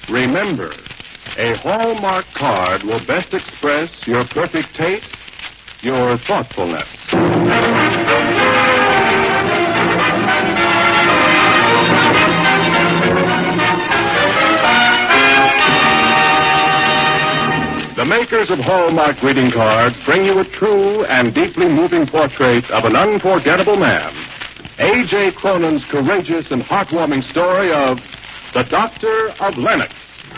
Remember, a Hallmark card will best express your perfect taste, your thoughtfulness. The makers of Hallmark greeting cards bring you a true and deeply moving portrait of an unforgettable man. A.J. Cronin's courageous and heartwarming story of The Doctor of Lennox.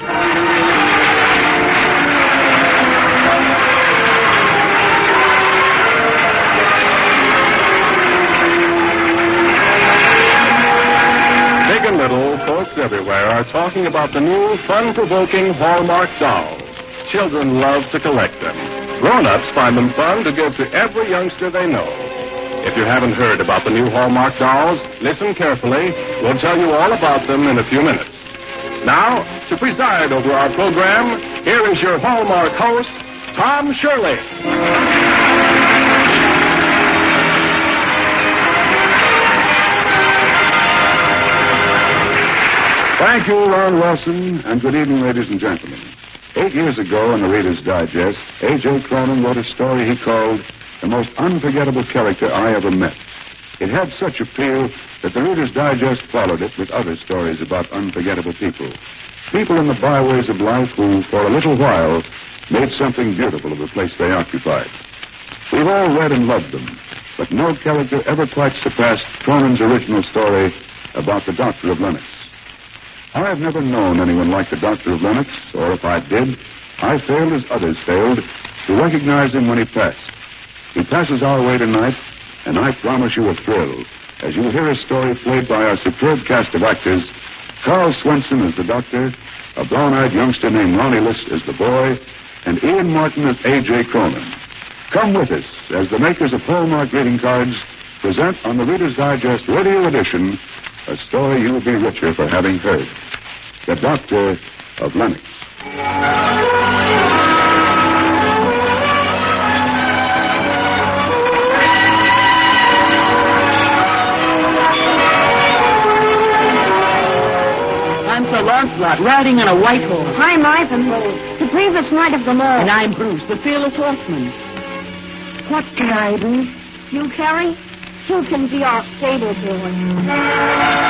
Big and little, folks everywhere are talking about the new fun-provoking Hallmark dolls. Children love to collect them. Grown-ups find them fun to give to every youngster they know. If you haven't heard about the new Hallmark dolls, listen carefully. We'll tell you all about them in a few minutes. Now, to preside over our program, here is your Hallmark host, Tom Shirley. Thank you, Ron Wilson, and good evening, ladies and gentlemen. 8 years ago in the Reader's Digest, A.J. Cronin wrote a story he called The Most Unforgettable Character I Ever Met. It had such appeal that the Reader's Digest followed it with other stories about unforgettable people. People in the byways of life who, for a little while, made something beautiful of the place they occupied. We've all read and loved them, but no character ever quite surpassed Cronin's original story about the Doctor of Lennox. I've never known anyone like the Doctor of Lennox, or if I did, I failed as others failed to recognize him when he passed. He passes our way tonight, and I promise you a thrill as you hear a story played by our superb cast of actors. Carl Swenson as the Doctor, a brown-eyed youngster named Ronnie List as the boy, and Ian Martin as A.J. Cronin. Come with us as the makers of Hallmark greeting cards present on the Reader's Digest Radio Edition a story you will be richer for having heard. The Doctor of Lennox. I'm Sir Lancelot, riding on a white horse. I'm Ivanhoe, the bravest knight of them all. And I'm Bruce, the fearless horseman. What can I do? You, Carrie? You can be our stable boy.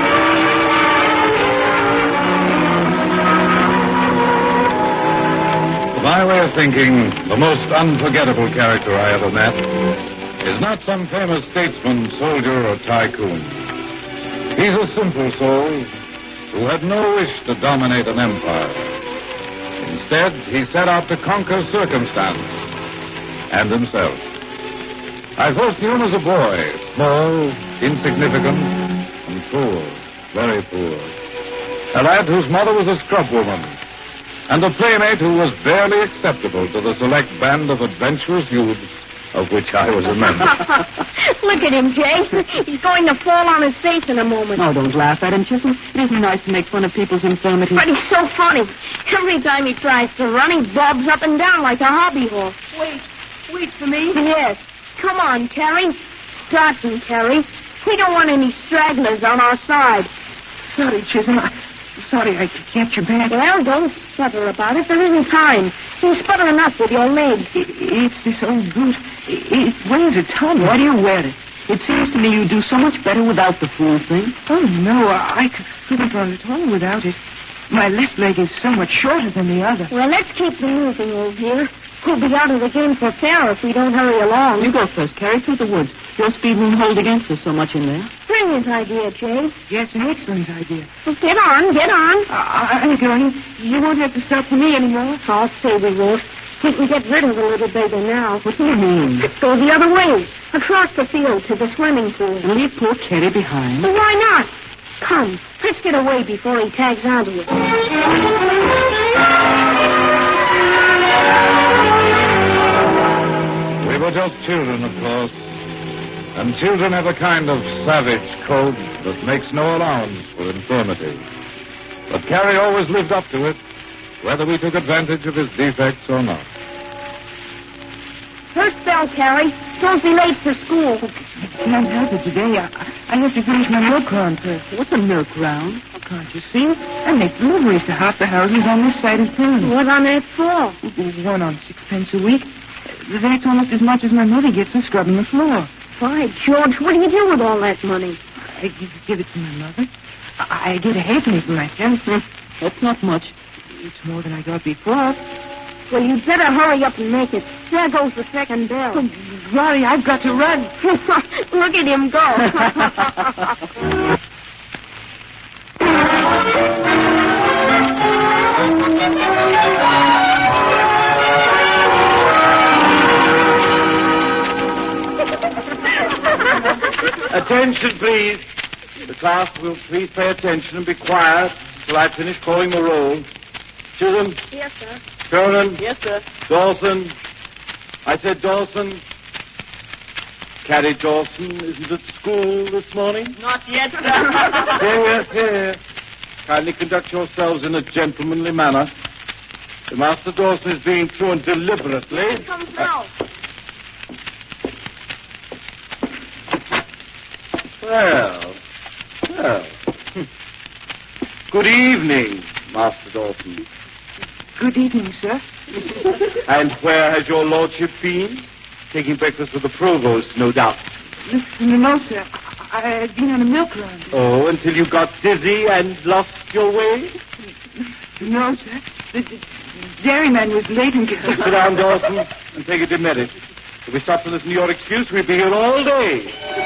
My way of thinking, the most unforgettable character I ever met is not some famous statesman, soldier, or tycoon. He's a simple soul who had no wish to dominate an empire. Instead, he set out to conquer circumstance and himself. I first knew him as a boy, small, insignificant, and poor, very poor. A lad whose mother was a scrub woman, and a playmate who was barely acceptable to the select band of adventurous youths of which I was a member. Look at him, Jay. He's going to fall on his face in a moment. Oh, don't laugh at him, Chisholm. It isn't nice to make fun of people's infirmities. But he's so funny. Every time he tries to run, he bobs up and down like a hobby horse. Wait for me. Yes. Come on, Carrie. Start them, Carrie. We don't want any stragglers on our side. Sorry, Chisholm. Sorry I can't your back. Well, don't sputter about it. There isn't time. You sputter enough with your legs. It's this old boot. It weighs a ton. Why do you wear it? It seems to me you do so much better without the fool thing. Oh, no, I couldn't run at all without it. My left leg is so much shorter than the other. Well, let's keep them moving, old dear. We'll be out of the game for fair if we don't hurry along. You go first, Carrie, through the woods. Your speed won't hold against us so much in there. Brilliant idea, Jay. Yes, an excellent idea. Well, get on, get on. I'm going. You won't have to stop for me anymore. I'll say we won't. We can get rid of the little beggar now. What do you mean? Let's go the other way, across the field to the swimming pool. And leave poor Teddy behind? Well, why not? Come, let's get away before he tags onto us. We were just children, of course. And children have a kind of savage code that makes no allowance for infirmity. But Carrie always lived up to it, whether we took advantage of his defects or not. First bell, Carrie. Don't be late for school. Can't help it today. I have to finish my milk round first. What's a milk round? Oh, can't you see? I make deliveries to half the houses on this side of town. What on earth for? 1 on 6 a week. That's almost as much as my mother gets for scrubbing the floor. Why, George, what do you do with all that money? I give it to my mother. I get a halfpenny for myself. That's not much. It's more than I got before. Well, you'd better hurry up and make it. There goes the second bell. Oh, Rory, I've got to run. Look at him go. Attention, please. The class will please pay attention and be quiet till I finish calling the roll. Chisholm. Yes, sir. Cronin. Yes, sir. Dawson. I said Dawson. Carrie Dawson isn't at school this morning? Not yet, sir. Here. Kindly conduct yourselves in a gentlemanly manner. The Master Dawson is being true and deliberately... Here comes now. Well. Good evening, Master Dawson. Good evening, sir. And where has your lordship been? Taking breakfast with the provost, no doubt. No, sir. I've been on a milk run. Oh, until you got dizzy and lost your way? No, sir. The dairyman was late and... Sit down, Dawson, and take a demerit. If we stop to listen to your excuse, we'll be here all day.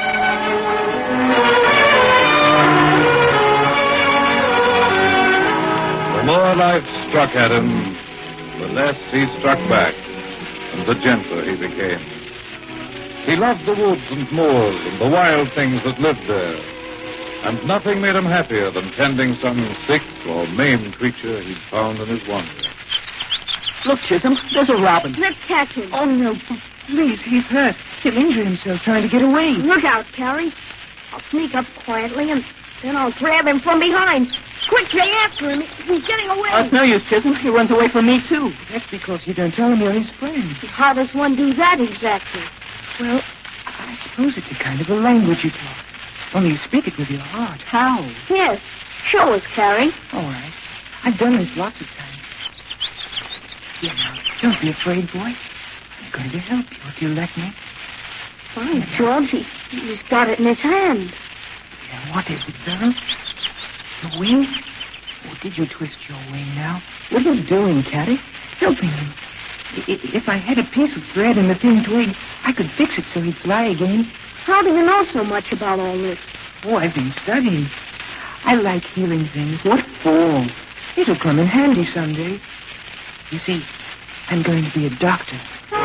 The more life struck at him, the less he struck back, and the gentler he became. He loved the woods and moors and the wild things that lived there, and nothing made him happier than tending some sick or maimed creature he'd found in his wanderings. Look, Chisholm, there's a robin. Let's catch him. Oh, no. Please, he's hurt. He'll injure himself trying to get away. Look out, Carrie. I'll sneak up quietly, and then I'll grab him from behind. Quick, get after him. He's getting away. Oh, it's no use, Chisholm. He runs away from me, too. That's because you don't tell him you're his friend. How does one do that exactly? Well, I suppose it's a kind of a language you talk. Only you speak it with your heart. How? Yes. Show us, Carrie. All right. I've done this lots of times. Yeah, now, don't be afraid, boy. I'm going to help you if you let me. Fine, George. He's got it in his hand. Yeah, what is it, Beryl? The wing? Oh, did you twist your wing now? What are you doing, Caddy? Helping him. If I had a piece of thread and the thin twig, I could fix it so he'd fly again. How do you know so much about all this? Oh, I've been studying. I like healing things. What for? It'll come in handy someday. You see, I'm going to be a doctor.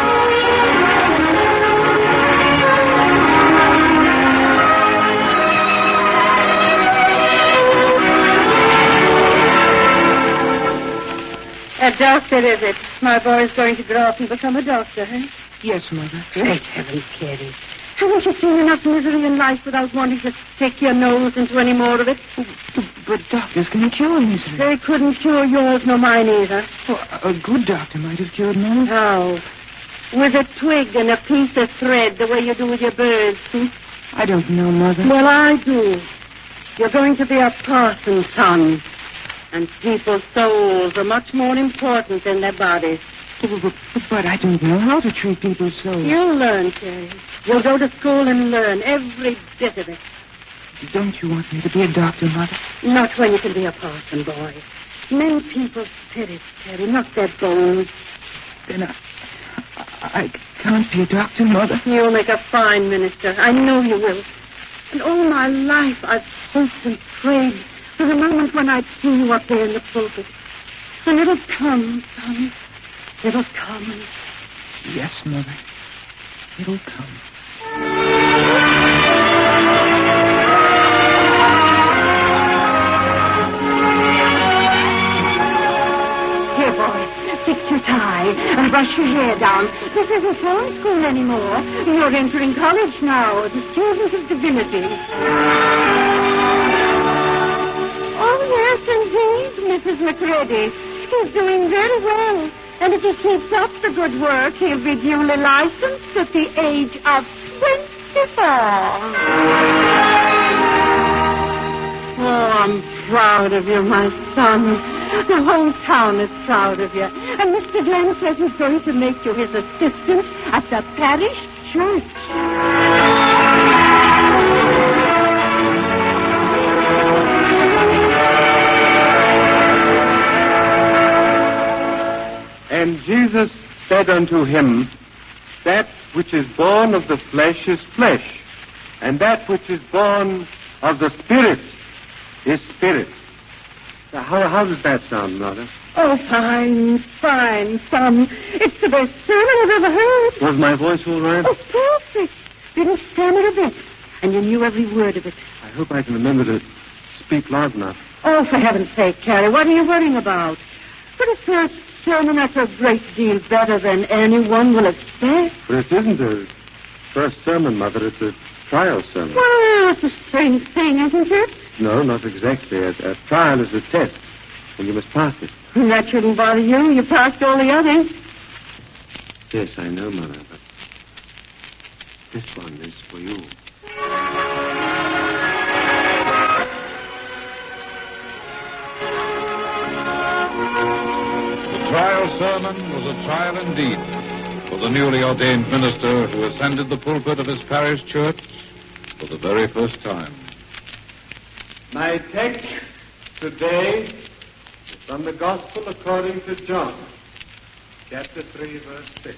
A doctor, is it? My boy's going to grow up and become a doctor, eh? Yes, Mother. Great heavens, Carrie. Haven't you seen enough misery in life without wanting to stick your nose into any more of it? But doctors can cure misery. They couldn't cure yours nor mine either. Oh, a good doctor might have cured mine. How? With a twig and a piece of thread, the way you do with your birds. I don't know, Mother. Well, I do. You're going to be a parson's son. And people's souls are much more important than their bodies. But I don't know how to treat people's souls. You'll learn, Carrie. You'll go to school and learn every bit of it. Don't you want me to be a doctor, Mother? Not when you can be a parson, boy. Mend people's spirits, Carrie, not their bones. Then I can't be a doctor, Mother. You'll make a fine minister. I know you will. And all my life I've hoped and prayed for the moment when I'd see you up there in the pulpit. And it'll come, son. It'll come. Yes, Mother. It'll come. Here, boy, fix your tie and brush your hair down. This isn't form school anymore. You're entering college now as a student of divinity. Oh, yes, indeed, Mrs. McCready. He's doing very well. And if he keeps up the good work, he'll be duly licensed at the age of 24. Oh, I'm proud of you, my son. The whole town is proud of you. And Mr. Glenn says he's going to make you his assistant at the parish church. And Jesus said unto him, that which is born of the flesh is flesh, and that which is born of the Spirit is spirit. Now, how does that sound, Mother? Oh, fine, fine, son. It's the best sermon I've ever heard. Was my voice all right? Oh, perfect. Didn't stammer a bit. And you knew every word of it. I hope I can remember to speak loud enough. Oh, for heaven's sake, Carrie, what are you worrying about? For the first sermon, that's a great deal better than anyone will expect. But it isn't a first sermon, Mother. It's a trial sermon. Well, it's the same thing, isn't it? No, not exactly. A trial is a test, and you must pass it. That shouldn't bother you. You passed all the others. Yes, I know, Mother, but this one is for you. The trial sermon was a trial indeed for the newly ordained minister who ascended the pulpit of his parish church for the very first time. My text today is from the Gospel according to John, chapter 3, verse 6.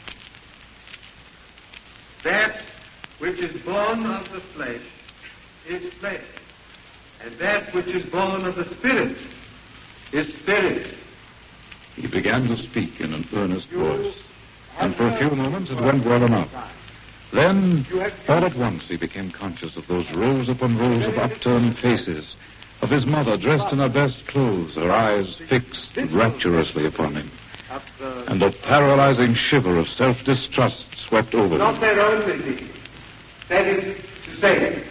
That which is born of the flesh is flesh, and that which is born of the Spirit is spirit. He began to speak in an earnest voice, and for a few moments it went well enough. Then, all at once, he became conscious of those rows upon rows of upturned faces, of his mother dressed in her best clothes, her eyes fixed rapturously upon him. And a paralyzing shiver of self-distrust swept over him. Not their own disease. That is to say,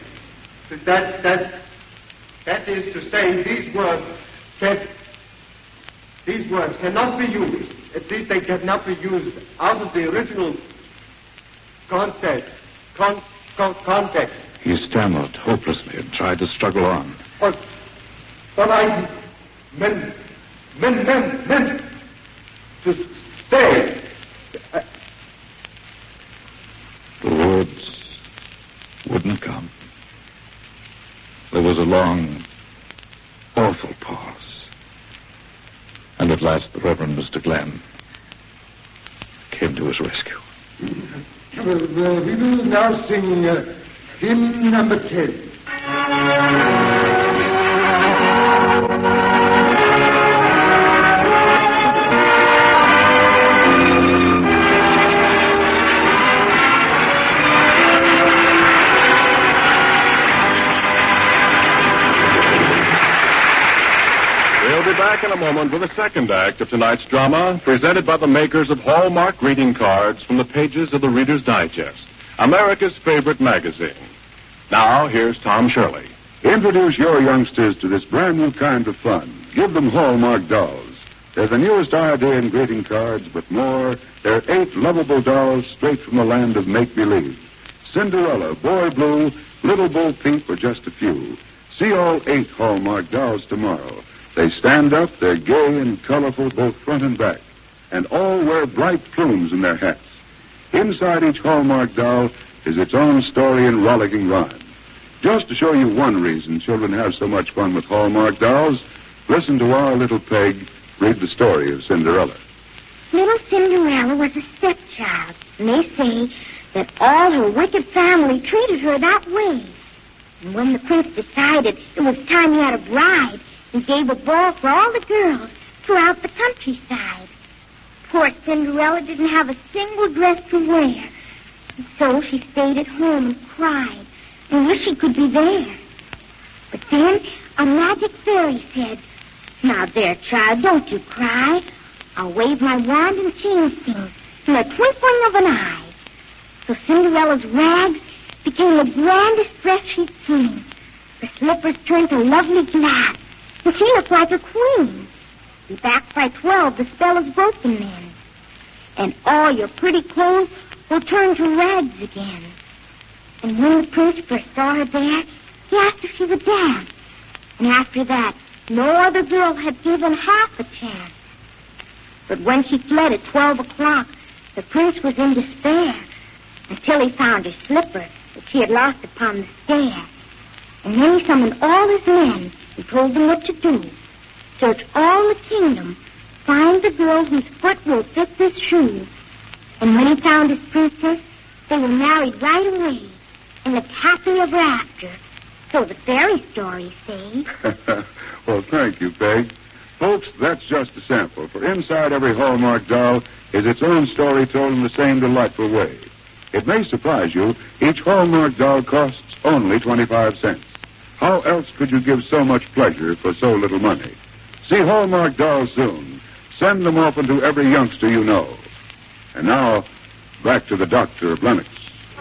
that is to say, these words cannot be used. At least they cannot be used out of the original context. He stammered hopelessly and tried to struggle on. But I meant to say. The words wouldn't come. There was a long, awful pause. And at last the Reverend Mr. Glenn came to his rescue. We will now sing hymn number 10. We'll be back in a moment with the second act of tonight's drama, presented by the makers of Hallmark greeting cards from the pages of the Reader's Digest, America's favorite magazine. Now, here's Tom Shirley. Introduce your youngsters to this brand new kind of fun. Give them Hallmark dolls. They're the newest idea in greeting cards, but more, they're 8 lovable dolls straight from the land of make-believe. Cinderella, Boy Blue, Little Bo Peep are just a few. See all 8 Hallmark dolls tomorrow. They stand up, they're gay and colorful both front and back, and all wear bright plumes in their hats. Inside each Hallmark doll is its own story and rollicking rhyme. Just to show you one reason children have so much fun with Hallmark dolls, listen to our little Peg read the story of Cinderella. Little Cinderella was a stepchild, and they say that all her wicked family treated her that way. And when the prince decided it was time he had a bride, he gave a ball for all the girls throughout the countryside. Poor Cinderella didn't have a single dress to wear, and so she stayed at home and cried and wished she could be there. But then a magic fairy said, "Now there, child, don't you cry. I'll wave my wand and change things in the twinkling of an eye." So Cinderella's rags became the grandest dress she'd seen. Her slippers turned to lovely glass, and she looked like a queen. Be back by 12. The spell is broken then. And all your pretty clothes will turn to rags again. And when the prince first saw her there, he asked if she would dance. And after that, no other girl had given half a chance. But when she fled at 12 o'clock, the prince was in despair until he found her slipper that she had lost upon the stair. And then he summoned all his men and told them what to do. Search all the kingdom, find the girl whose foot will fit this shoe. And when he found his princess, they were married right away and lived happily ever after. So the fairy stories say. Well, thank you, Peg. Folks, that's just a sample, for inside every Hallmark doll is its own story told in the same delightful way. It may surprise you, each Hallmark doll costs only 25 cents. How else could you give so much pleasure for so little money? See Hallmark dolls soon. Send them often to every youngster you know. And now, back to the Doctor of Lennox.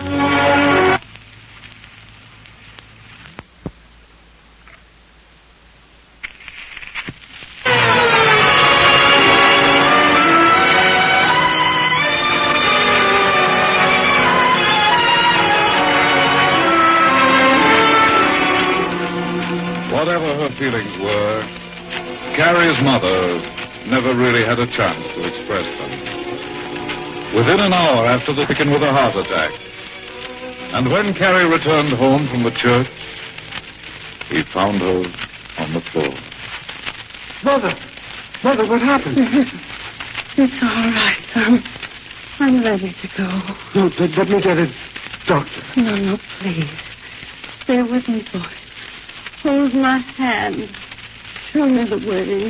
Whatever her feelings were, Carrie's mother never really had a chance to express them. Within an hour after the stricken with a heart attack, and when Carrie returned home from the church, he found her on the floor. Mother, what happened? It's all right, son. I'm ready to go. No, let me get a doctor. No, please. Stay with me, boy. Hold my hand. Show me the way.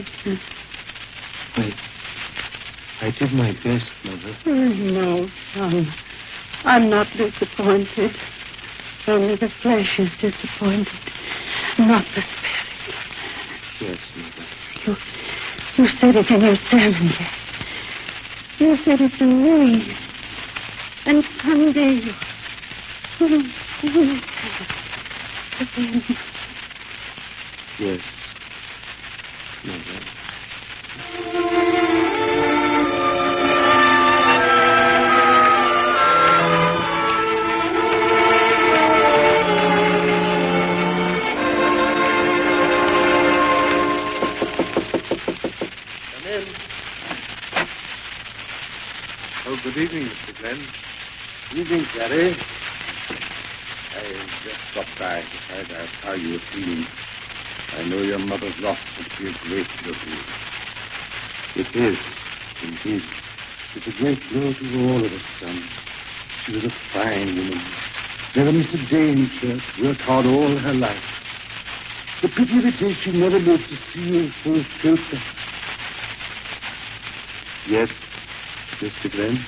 I did my best, Mother. No, son. I'm not disappointed. Only the flesh is disappointed, not the spirit. Yes, Mother. You said it in your sermon. You said it to me. And someday you'll say it again. Yes, Mother. Oh, good evening, Mr. Glenn. Evening, Carrie. I just stopped by to find out how you were feeling. I know your mother's loss would be a great blow to you. It is, indeed. It's a great blow to all of us, son. She was a fine woman. Never missed a day in church. Worked hard all her life. The pity of it is she never lived to see you fulfilled. Yes, Mr. Glenn?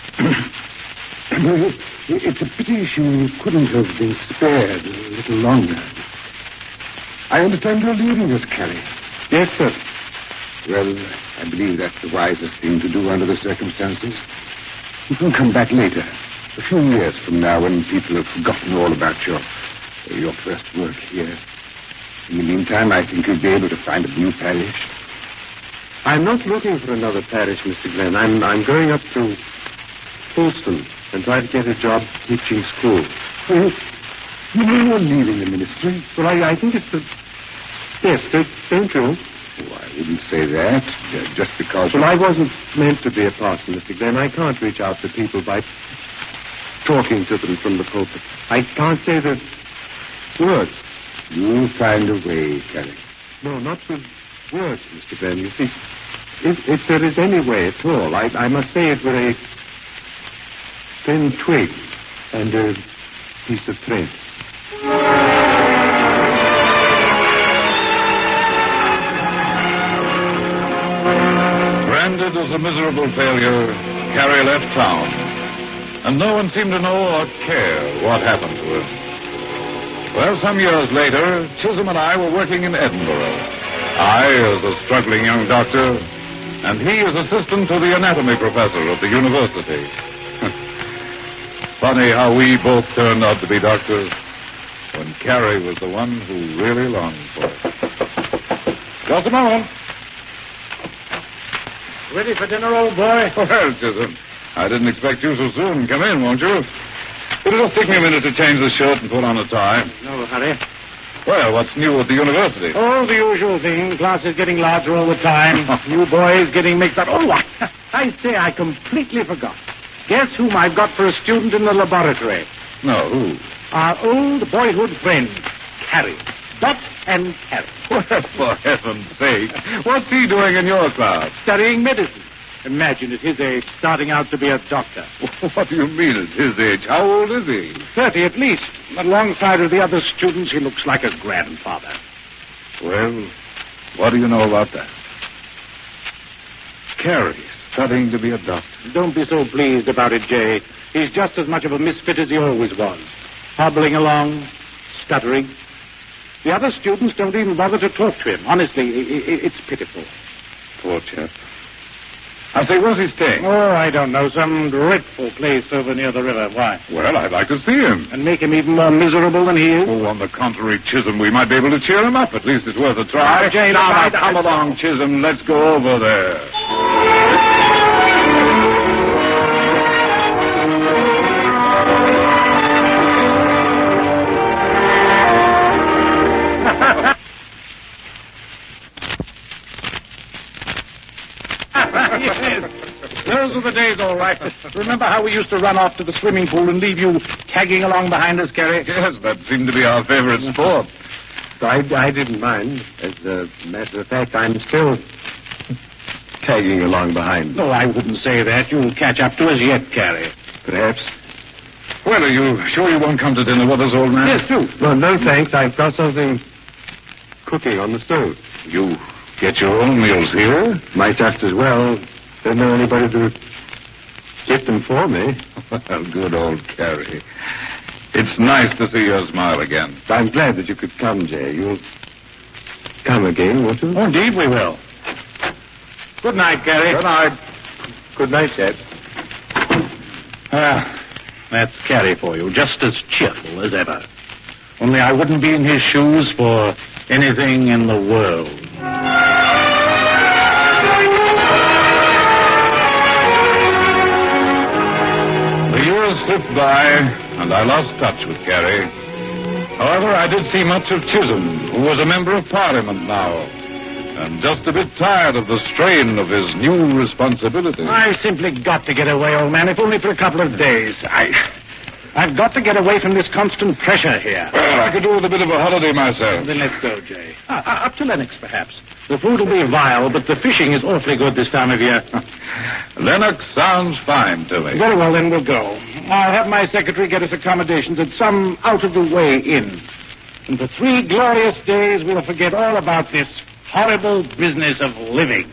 No, it's a pity she couldn't have been spared a little longer. I understand you're leaving us, Carrie. Yes, sir. Well, I believe that's the wisest thing to do under the circumstances. You can come back later, a few years from now, when people have forgotten all about your first work here. In the meantime, I think you'll be able to find a new parish. I'm not looking for another parish, Mr. Glenn. I'm going up to Folston and try to get a job teaching school. Well, you mean you're leaving the ministry? Well, I think it's the... Yes, don't you? Oh, I wouldn't say that, just because... Well, I wasn't meant to be a parson, Mr. Glenn. I can't reach out to people by talking to them from the pulpit. I can't say the words. You'll find a way, Carrie. No, not with words, Mr. Glenn. You see, if there is any way at all, I must say it with a thin twig and a piece of thread. Branded as a miserable failure, Carrie left town, and no one seemed to know or care what happened to her. Well, some years later, Chisholm and I were working in Edinburgh. I as a struggling young doctor, and he as assistant to the anatomy professor at the university. Funny how we both turned out to be doctors when Carrie was the one who really longed for it. Just a moment. Ready for dinner, old boy? Well, Chisholm, I didn't expect you so soon. Come in, won't you? It'll just take me a minute to change the shirt and put on a tie. No hurry. Well, what's new at the university? Oh, the usual thing. Class is getting larger all the time. You boys getting mixed up. Oh, I say, I completely forgot. Guess whom I've got for a student in the laboratory? No, who? Our old boyhood friend, Carrie. Dot and Carrie. Well, for heaven's sake. What's he doing in your class? Studying medicine. Imagine at his age starting out to be a doctor. What do you mean at his age? How old is he? 30 at least. Alongside of the other students, he looks like a grandfather. Well, what do you know about that? Carrie, studying to be a doctor. Don't be so pleased about it, Jay. He's just as much of a misfit as he always was. Hobbling along, stuttering. The other students don't even bother to talk to him. Honestly, it's pitiful. Poor chap. I say, where's he staying? Oh, I don't know. Some dreadful place over near the river. Why? Well, I'd like to see him. And make him even more miserable than he is? Oh, on the contrary, Chisholm, we might be able to cheer him up. At least it's worth a try. Jane, now, come along, Chisholm. Let's go over there. Yes. Those were the days, all right. Remember how we used to run off to the swimming pool and leave you tagging along behind us, Carrie? Yes, that seemed to be our favorite sport. I didn't mind. As a matter of fact, I'm still tagging along behind. No, I wouldn't say that. You'll catch up to us yet, Carrie. Perhaps. Well, are you sure you won't come to dinner with us, old man? Yes, do. No, thanks. I've got something cooking on the stove. You get your own meals here? Might just as well. There's no anybody to get them for me. Well, good old Carrie. It's nice to see your smile again. I'm glad that you could come, Jay. You'll come again, won't you? Oh, indeed we will. Good night, Carrie. Good night. Good night, Chet. That's Carrie for you, just as cheerful as ever. Only I wouldn't be in his shoes for anything in the world. The years slipped by, and I lost touch with Carrie. However, I did see much of Chisholm, who was a member of Parliament now, and just a bit tired of the strain of his new responsibility. I've simply got to get away, old man, if only for a couple of days. I've got to get away from this constant pressure here. Well, I could do with a bit of a holiday myself. Then let's go, Jay. Up to Lennox, perhaps. The food will be vile, but the fishing is awfully good this time of year. Lennox sounds fine to me. Very well, then we'll go. I'll have my secretary get us accommodations at some out-of-the-way inn. And for 3 glorious days, we'll forget all about this horrible business of living.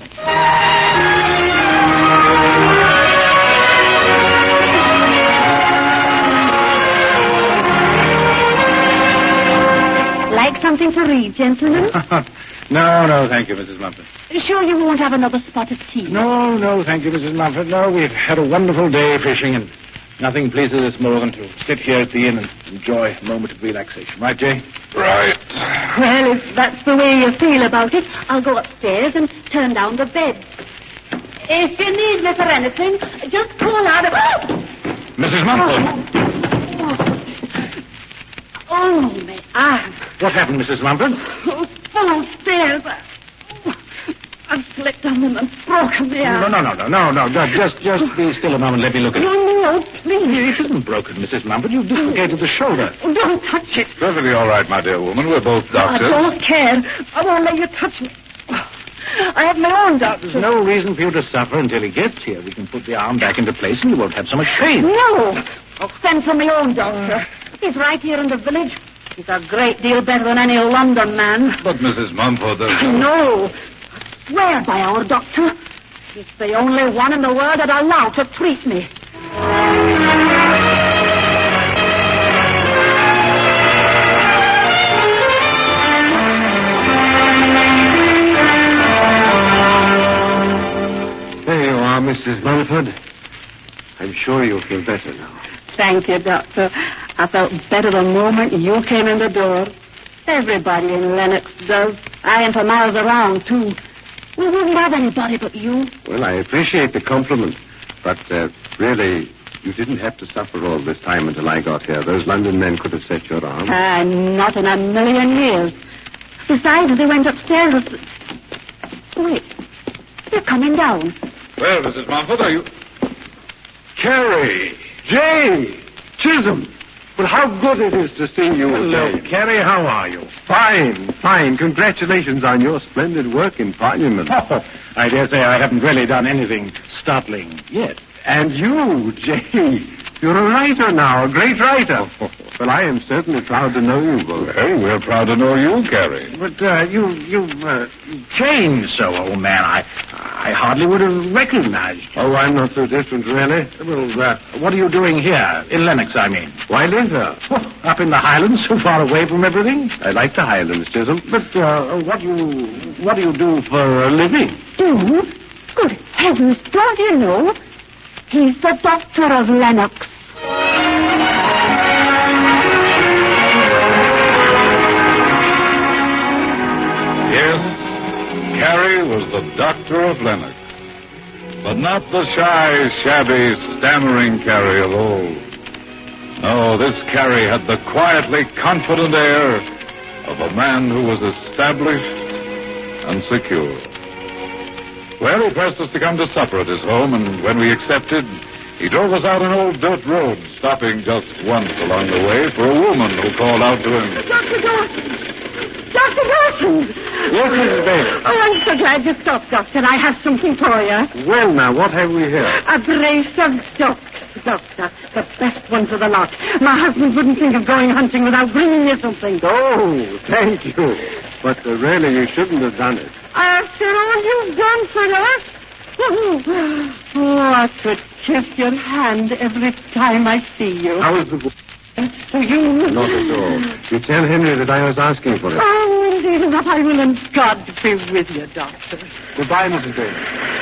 Like something to read, gentlemen? No, thank you, Mrs. Mumford. Sure you won't have another spot of tea? No, thank you, Mrs. Mumford. No, we've had a wonderful day fishing, and nothing pleases us more than to sit here at the inn and enjoy a moment of relaxation. Right, Jay? Right. Well, if that's the way you feel about it, I'll go upstairs and turn down the bed. If you need me for anything, just call out of... Mrs. Mumford. Oh, my arm. What happened, Mrs. Mumford? Oh, full stairs. I've slipped on them and broken the arm. No. Just be still a moment. Let me look at it. No, please. It isn't broken, Mrs. Mumford. You've dislocated the shoulder. Oh, don't touch it. Perfectly all right, my dear woman. We're both I doctors. don't care. I won't let you touch me. I have my own doctor. There's no reason for you to suffer until he gets here. We can put the arm back into place and you won't have so much pain. No. I'll send for my own doctor. He's right here in the village. He's a great deal better than any London man. But, Mrs. Mumford, I know. I swear by our doctor. He's the only one in the world that I'll allow to treat me. There you are, Mrs. Mumford. I'm sure you'll feel better now. Thank you, Doctor. I felt better the moment you came in the door. Everybody in Lennox does. I am for miles around, too. We wouldn't have anybody but you. Well, I appreciate the compliment, but really, you didn't have to suffer all this time until I got here. Those London men could have set your arm. Not in a million years. Besides, they went upstairs. Wait, they're coming down. Well, Mrs. Mumford, are you... Carrie! Jane! Chisholm! Well, how good it is to see you Hello, again. Carrie. How are you? Fine, fine. Congratulations on your splendid work in Parliament. Oh, I dare say I haven't really done anything startling yet. And you, Jane, you're a writer now, a great writer. Well, I am certainly proud to know you both. Well, we're proud to know you, Carrie. But you've changed so, old man. I hardly would have recognized you. Oh, I'm not so different, really. Well, what are you doing here? In Lennox, I mean. Why live here? Oh, up in the Highlands, so far away from everything? I like the Highlands, Chisholm. But what do you do for a living? Do? Good heavens, don't you know? He's the doctor of Lennox. Yes, Carrie was the doctor of Lennox. But not the shy, shabby, stammering Carrie of old. No, this Carrie had the quietly confident air of a man who was established and secure. Well, he pressed us to come to supper at his home, and when we accepted, he drove us out an old dirt road, stopping just once along the way for a woman who called out to him. Dr. Dawson! Dr. Dawson! Yes, Mrs. Bailey. Oh, I'm so glad you stopped, Doctor. I have something for you. Well, now, what have we here? A brace of ducks, Doctor. The best ones of the lot. My husband wouldn't think of going hunting without bringing you something. Oh, thank you. But really, you shouldn't have done it. After all you've done for us? Oh, I could kiss your hand every time I see you. How is the book? It's for you. Not at all. You tell Henry that I was asking for it. Oh, indeed, enough I will, and God be with you, Doctor. Goodbye, Mrs. Bailey.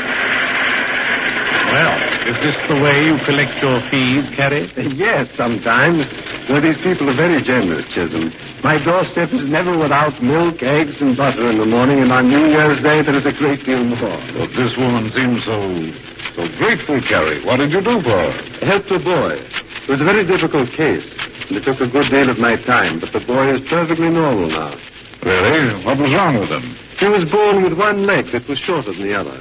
Well, is this the way you collect your fees, Carrie? Yes, sometimes. Well, these people are very generous, Chisholm. My doorstep is never without milk, eggs, and butter in the morning, and on New Year's Day there is a great deal more. But this woman seems so grateful, Carrie. What did you do for her? Helped a boy. It was a very difficult case, and it took a good deal of my time, but the boy is perfectly normal now. Really? What was wrong with him? He was born with one leg that was shorter than the other.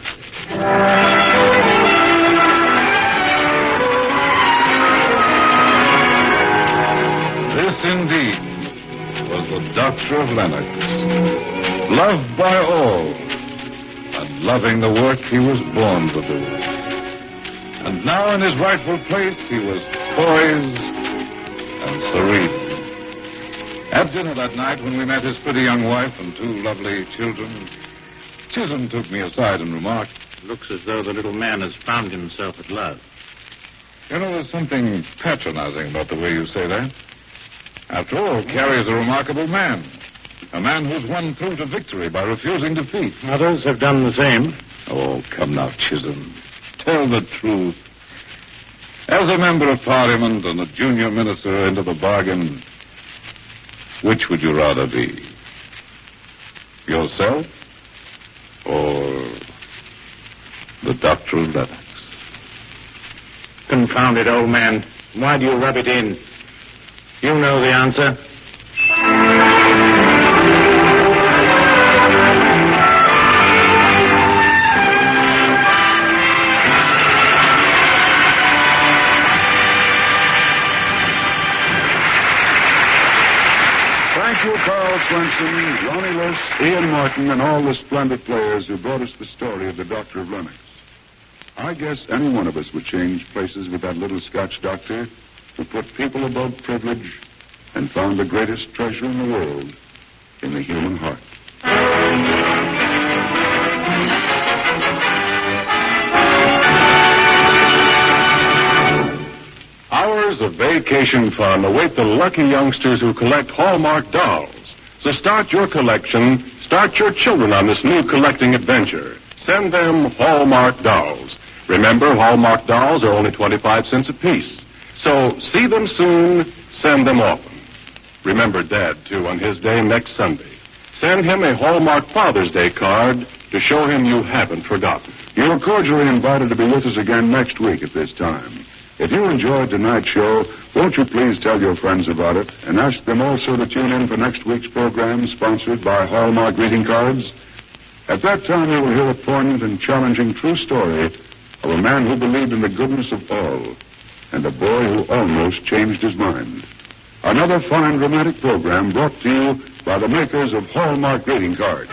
This, indeed, was the doctor of Lennox, loved by all, and loving the work he was born to do. And now in his rightful place, he was poised and serene. At dinner that night, when we met his pretty young wife and two lovely children, Chisholm took me aside and remarked, Looks as though the little man has found himself at last. You know, there's something patronizing about the way you say that. After all, Carrie is a remarkable man. A man who's won through to victory by refusing defeat. Others have done the same. Oh, come now, Chisholm. Tell the truth. As a member of Parliament and a junior minister into the bargain, which would you rather be? Yourself or the doctor of Lennox? Confound it, old man. Why do you rub it in? You know the answer. Thank you, Carl Swenson, Ronnie List, Ian Morton, and all the splendid players who brought us the story of the Doctor of Lennox. I guess any one of us would change places with that little Scotch doctor who put people above privilege and found the greatest treasure in the world in the human heart. Hours of vacation fun await the lucky youngsters who collect Hallmark dolls. So start your collection, start your children on this new collecting adventure. Send them Hallmark dolls. Remember, Hallmark dolls are only 25 cents apiece. So see them soon, send them often. Remember Dad, too, on his day next Sunday. Send him a Hallmark Father's Day card to show him you haven't forgotten. You're cordially invited to be with us again next week at this time. If you enjoyed tonight's show, won't you please tell your friends about it and ask them also to tune in for next week's program sponsored by Hallmark Greeting Cards? At that time, you will hear a poignant and challenging true story of a man who believed in the goodness of all and a boy who almost changed his mind. Another fine dramatic program brought to you by the makers of Hallmark Greeting Cards.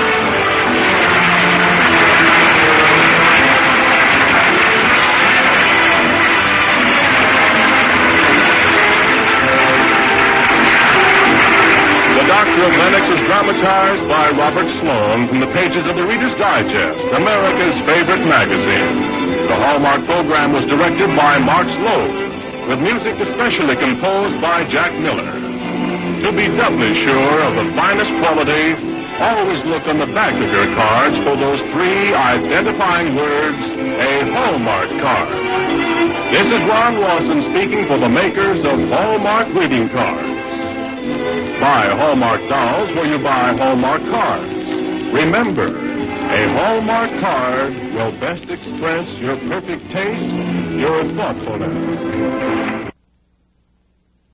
Doctor of Lennox is dramatized by Robert Sloan from the pages of the Reader's Digest, America's favorite magazine. The Hallmark program was directed by March Loeb, with music especially composed by Jack Miller. To be doubly sure of the finest quality, always look on the back of your cards for those three identifying words, a Hallmark card. This is Ron Lawson speaking for the makers of Hallmark Greeting Cards. Buy Hallmark dolls where you buy Hallmark cards. Remember, a Hallmark card will best express your perfect taste, your thoughtfulness.